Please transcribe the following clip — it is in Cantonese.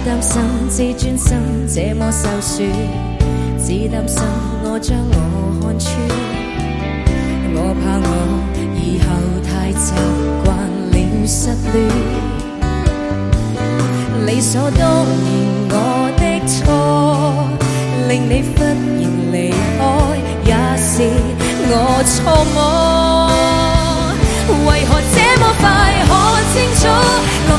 擔心自尊心這麼受損，只擔心我將我看穿。我怕我以後太習慣了失戀，理所當然我的錯，令你忽然離開，也是我錯。